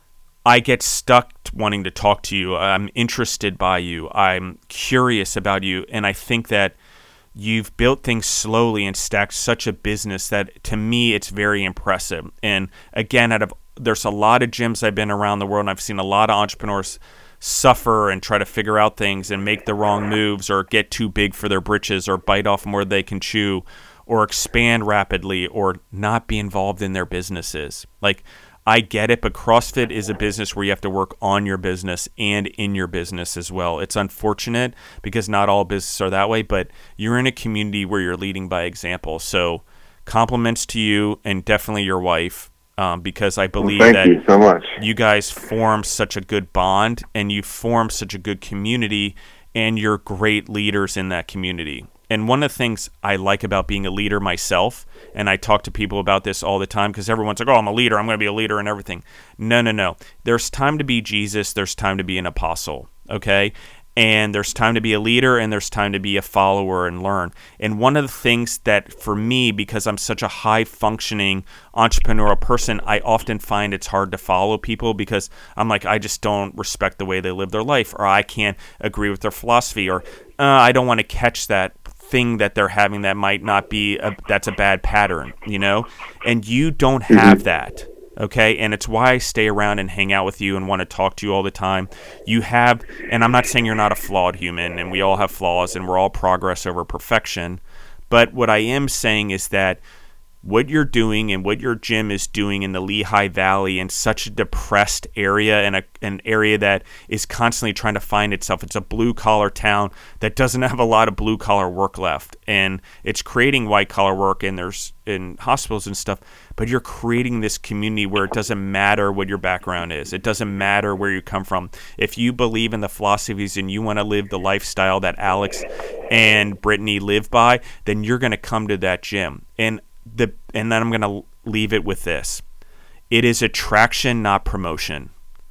I get stuck wanting to talk to you. I'm interested by you. I'm curious about you. And I think that you've built things slowly and stacked such a business that to me it's very impressive. And again, out of there's a lot of gyms I've been around the world and I've seen a lot of entrepreneurs suffer and try to figure out things and make the wrong moves or get too big for their britches or bite off more than they can chew or expand rapidly or not be involved in their businesses. Like, I get it, but CrossFit is a business where you have to work on your business and in your business as well. It's unfortunate because not all businesses are that way, but you're in a community where you're leading by example. So compliments to you and definitely your wife, um, because I believe well, that you, so much. you guys form such a good bond and you form such a good community and you're great leaders in that community. And one of the things I like about being a leader myself, and I talk to people about this all the time because everyone's like, oh, I'm a leader. I'm going to be a leader and everything. No, no, no. There's time to be Jesus. There's time to be an apostle, okay? And there's time to be a leader and there's time to be a follower and learn. And one of the things that for me, because I'm such a high-functioning entrepreneurial person, I often find it's hard to follow people because I'm like, I just don't respect the way they live their life, or I can't agree with their philosophy, or uh, I don't want to catch that thing that they're having that might not be a, that's a bad pattern, you know? And you don't have that, okay? And it's why I stay around and hang out with you and want to talk to you all the time. You have, and I'm not saying you're not a flawed human, and we all have flaws, and we're all progress over perfection, but what I am saying is that what you're doing and what your gym is doing in the Lehigh Valley in such a depressed area and a, an area that is constantly trying to find itself. It's a blue-collar town that doesn't have a lot of blue-collar work left. And it's creating white-collar work and there's in hospitals and stuff. But you're creating this community where it doesn't matter what your background is. It doesn't matter where you come from. If you believe in the philosophies and you want to live the lifestyle that Alex and Brittany live by, then you're going to come to that gym. And The and then I'm going to leave it with this. It is attraction, not promotion.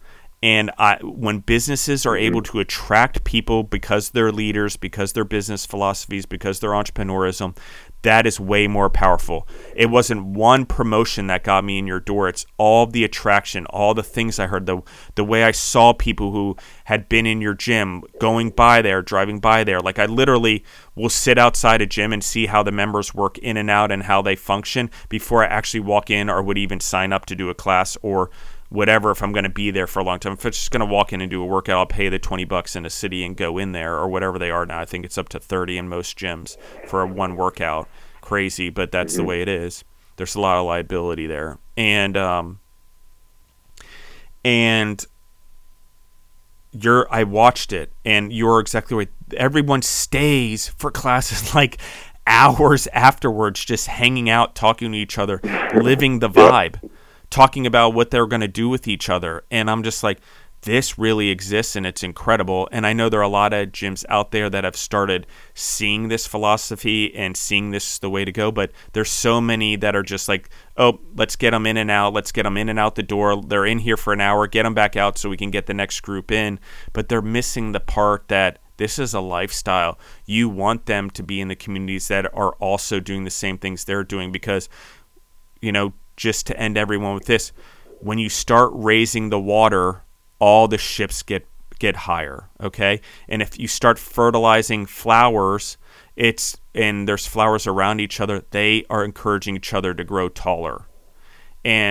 And I, when businesses are able to attract people because they're leaders, because their business philosophies, because their entrepreneurism, that is way more powerful. It wasn't one promotion that got me in your door. It's all the attraction, all the things I heard, the the way I saw people who had been in your gym, going by there, driving by there. Like I literally will sit outside a gym and see how the members work in and out and how they function before I actually walk in or would even sign up to do a class or whatever, if I'm going to be there for a long time. If it's just going to walk in and do a workout, I'll pay the twenty bucks in a city and go in there or whatever they are now. I think it's up to thirty in most gyms for one workout. Crazy, but that's the way it is. There's a lot of liability there. And, um, and you're, I watched it and you're exactly right. Everyone stays for classes like hours afterwards, just hanging out, talking to each other, living the vibe. Talking about what they're going to do with each other. And I'm just like, this really exists and it's incredible. And I know there are a lot of gyms out there that have started seeing this philosophy and seeing this the way to go. But there's so many that are just like, oh, let's get them in and out. Let's get them in and out the door. They're in here for an hour. Get them back out so we can get the next group in. But they're missing the part that this is a lifestyle. You want them to be in the communities that are also doing the same things they're doing because, you know, just to end everyone with this, when you start raising the water, all the ships get get higher, okay? And if you start fertilizing flowers, it's and there's flowers around each other, they are encouraging each other to grow taller. And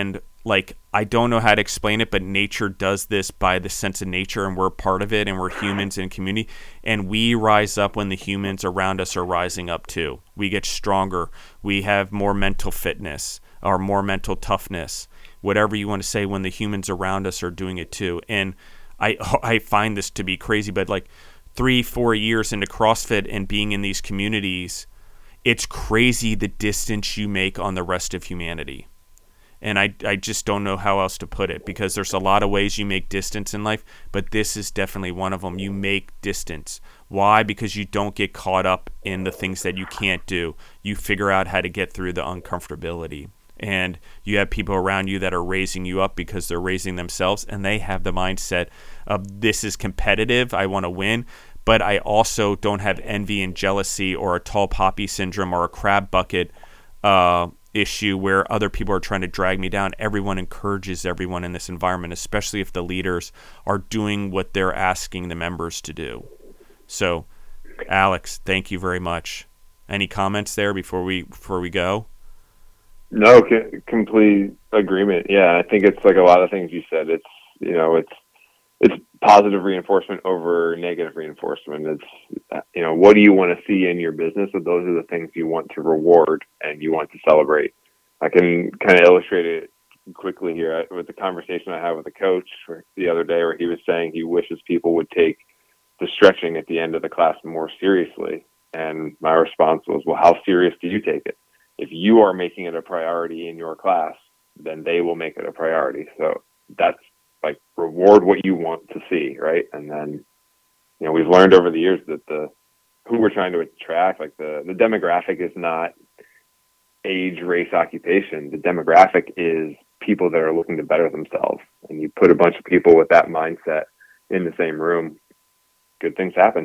like, I don't know how to explain it, but nature does this by the sense of nature, and we're part of it, and we're humans in community, and we rise up when the humans around us are rising up too. We get stronger. We have more mental fitness or more mental toughness, whatever you want to say, when the humans around us are doing it too. And I I find this to be crazy, but like three, four years into CrossFit and being in these communities, it's crazy the distance you make on the rest of humanity. And I, I just don't know how else to put it, because there's a lot of ways you make distance in life, but this is definitely one of them. You make distance. Why? Because you don't get caught up in the things that you can't do. You figure out how to get through the uncomfortability. And you have people around you that are raising you up because they're raising themselves, and they have the mindset of, this is competitive, I want to win, but I also don't have envy and jealousy or a tall poppy syndrome or a crab bucket uh issue where other people are trying to drag me down. Everyone encourages everyone in this environment, especially if the leaders are doing what they're asking the members to do. So, Alex, thank you very much. Any comments there before we before we go? No, c- complete agreement. Yeah, I think it's like a lot of things you said. It's, you know, it's it's positive reinforcement over negative reinforcement. It's, you know, what do you want to see in your business? So those are the things you want to reward and you want to celebrate. I can kind of illustrate it quickly here with the conversation I had with a coach the other day, where he was saying he wishes people would take the stretching at the end of the class more seriously. And my response was, well, how serious do you take it? If you are making it a priority in your class, then they will make it a priority. So that's, like, reward what you want to see, right? And then, you know, we've learned over the years that the who we're trying to attract, like the, the demographic is not age, race, occupation. The demographic is people that are looking to better themselves. And you put a bunch of people with that mindset in the same room, good things happen.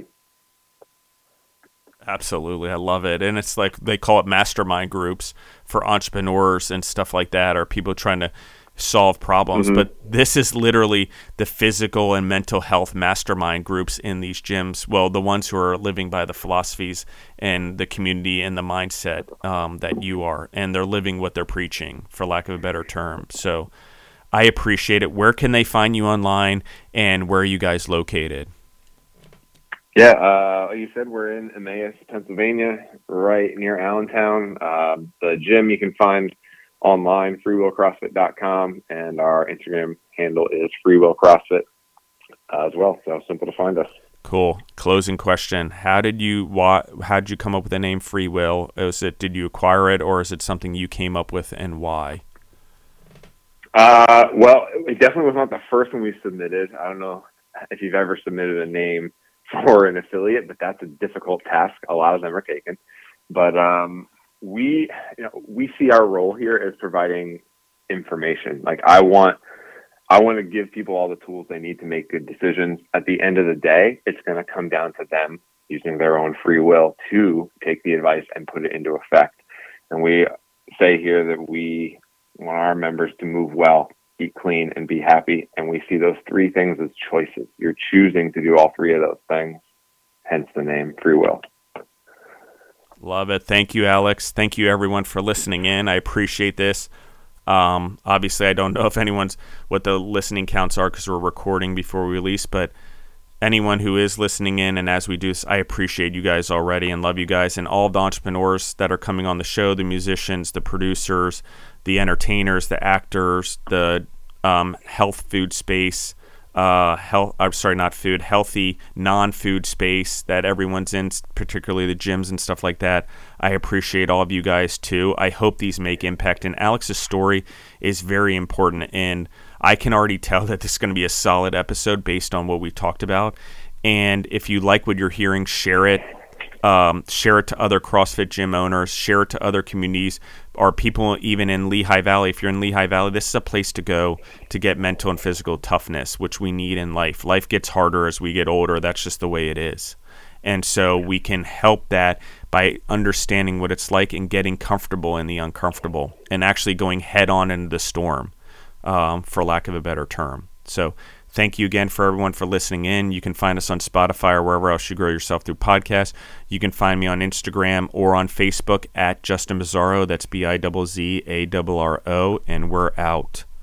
Absolutely. I love it. And it's like, they call it mastermind groups for entrepreneurs and stuff like that, or people trying to solve problems. Mm-hmm. But this is literally the physical and mental health mastermind groups in these gyms. Well, the ones who are living by the philosophies and the community and the mindset um, that you are, and they're living what they're preaching, for lack of a better term. So I appreciate it. Where can they find you online, and where are you guys located? Yeah, uh, like you said, we're in Emmaus, Pennsylvania, right near Allentown. Uh, the gym you can find online, free will crossfit dot com, and our Instagram handle is freewillcrossfit uh, as well. So simple to find us. Cool. Closing question: How did you why, How did you come up with the name Free Will? Is it did you acquire it, or is it something you came up with, and why? Uh, well, it definitely was not the first one we submitted. I don't know if you've ever submitted a name for an affiliate, but that's a difficult task. A lot of them are taken, but um, we, you know, we see our role here as providing information. Like I want, I want to give people all the tools they need to make good decisions. At the end of the day, it's going to come down to them using their own free will to take the advice and put it into effect. And we say here that we want our members to move well, eat clean, and be happy. And we see those three things as choices. You're choosing to do all three of those things, hence the name Free Will. Love it. Thank you, Alex. Thank you, everyone, for listening in. I appreciate this. Um, obviously, I don't know if anyone's what the listening counts are because we're recording before we release, but anyone who is listening in, and as we do this, I appreciate you guys already and love you guys, and all of the entrepreneurs that are coming on the show, the musicians, the producers, the entertainers, the actors, the um, health food space, uh, health. I'm sorry, not food, healthy non-food space that everyone's in, particularly the gyms and stuff like that. I appreciate all of you guys too. I hope these make impact. And Alex's story is very important, and I can already tell that this is going to be a solid episode based on what we talked about. And if you like what you're hearing, share it. Um, share it to other CrossFit gym owners. Share it to other communities or people even in Lehigh Valley. If you're in Lehigh Valley, this is a place to go to get mental and physical toughness, which we need in life. Life gets harder as we get older. That's just the way it is. And so we can help that by understanding what it's like and getting comfortable in the uncomfortable and actually going head on into the storm, um, for lack of a better term. So thank you again for everyone for listening in. You can find us on Spotify or wherever else you grow yourself through podcasts. You can find me on Instagram or on Facebook at Justin Bizzarro. That's B I Z Z A R R O, and we're out.